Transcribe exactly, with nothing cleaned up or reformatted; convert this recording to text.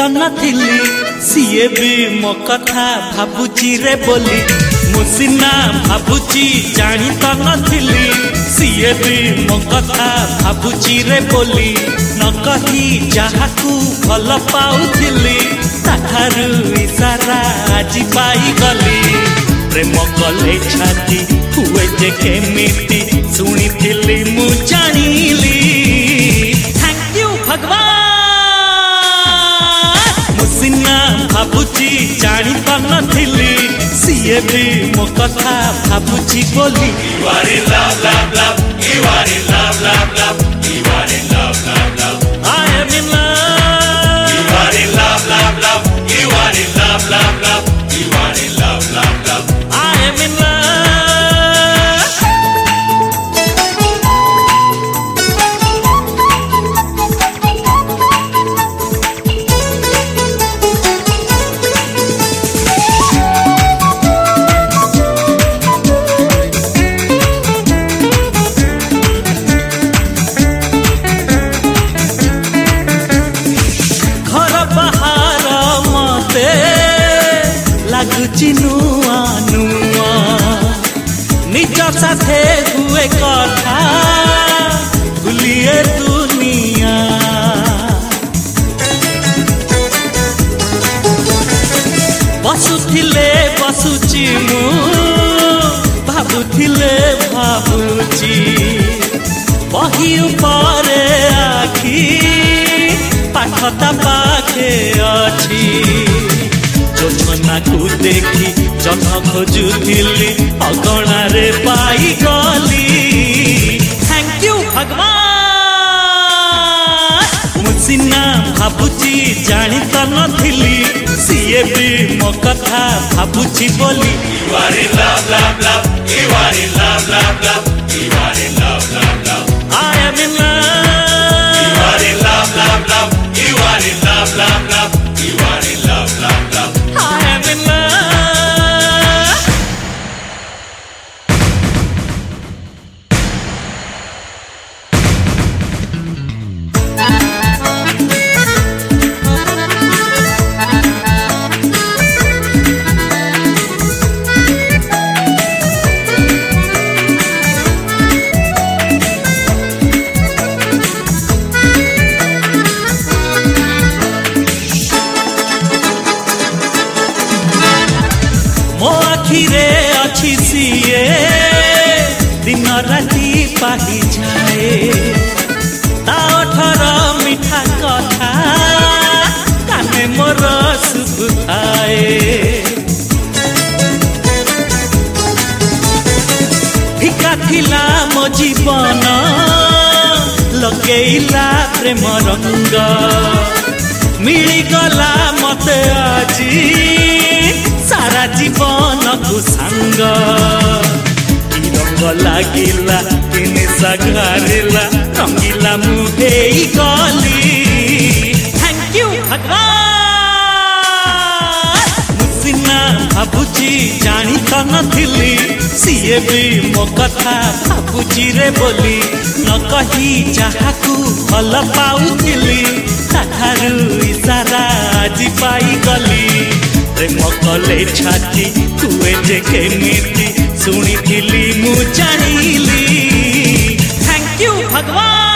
नथिली CA भी मो कथा भाबुची रे बोली मुसिना भाबुची जानी तो नथिली सीए भी मो कथा भाबुची रे बोली न कही जहाकू भल पाउथिली ताठारु इशारा आज पाई गली प्रेम कले छाती हुए जे केमिति सुनिथिली मु जानिली थैंक यू भगवान मुसिना भाबुची जानी तो नथिली सीए भी मो कथा भाबुची बोली You are in love, love, love. You are in love, love, love. You are in love, love, love. I am in love. You are in love, love, love. You are in love, love, love. You are in love, love, love. I am in love. लाଗୁଛି ନୂଆ ନୂଆ ନିଜ ସାଥେ ହୁଏ କଥା ଭୁଲିଏ ଦୁନିଆ ବସୁଥିଲେ ବସୁଛି ମୁଁ ଭାବୁଥିଲେ ଭାବୁଛି ବହି ଉପରେ ଆଖି ପାଠଟା ପାଖେ ଅଛି जोजना को देखी जन खोजुली अगणा रे पाई गली थैंक यू भगवान मुसिना भाबुची जानी तो नथिली सीए भी मो कथा भाबुची बोली You are in love, love, love. You are in love, love, love. You are in love, love, love. I am in love. You are in love, love, love. You are in love, love, love. You are in love, love, love. I am in love. मो आखिरे अच्छी CA दिन राति पाही जाए ताठर मिठा कथा काने मोर सुबुताए फिका थिला मो जीवन लगेइला प्रेम रंग मिलीगला मते आजी सारा जीवन को संग की रंग लागिला किने सगारेला रंगीला मुहे गली थैंक यू भगवान मुसिना भाबुची जानी तो नथिली सीए भी मो कथा भाबुची रे बोली न कही जहाकू भल पाउथिली ताठारु इशारा आज पाई गली प्रेम कले छाती हुए जे केमिति सुनिथिली मु जानिली थैंक यू भगवान।